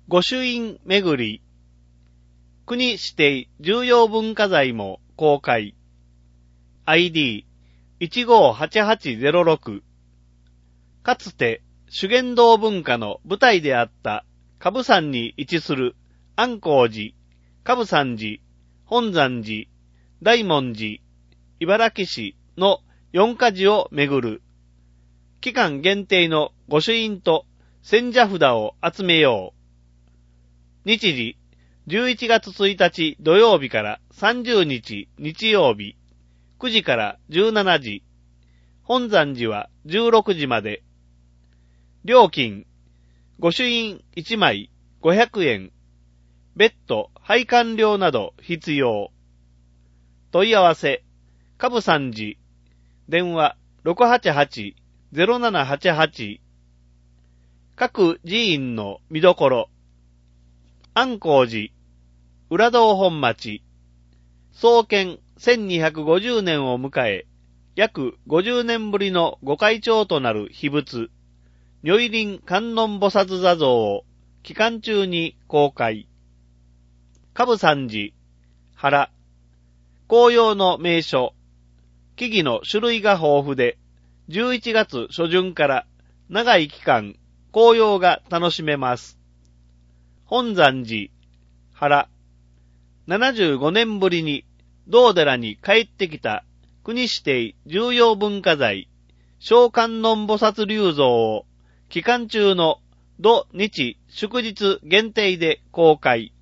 御朱印巡り、国指定重要文化財も公開。ID158806。かつて修験道文化の舞台であった蕪山に位置する安光寺、蕪山寺、本山寺、大文寺、茨城市の4か寺を巡る。期間限定の御朱印と千社札を集めよう。日時、11月1日土曜日から30日日曜日、9時から17時。本山寺は16時まで。料金、御朱印1枚500円。別途拝観料など必要。問い合わせ、蕪山寺。電話688-0788。各寺院の見どころ。安光寺、浦堂本町。創建1250年を迎え、約50年ぶりのご開帳となる秘仏、如意輪観音菩薩座像を期間中に公開。蕪山寺、原。紅葉の名所。木々の種類が豊富で、11月初旬から長い期間、紅葉が楽しめます。本山寺、原。75年ぶりに同寺に帰ってきた国指定重要文化財、小観音菩薩立像を期間中の土日祝日限定で公開。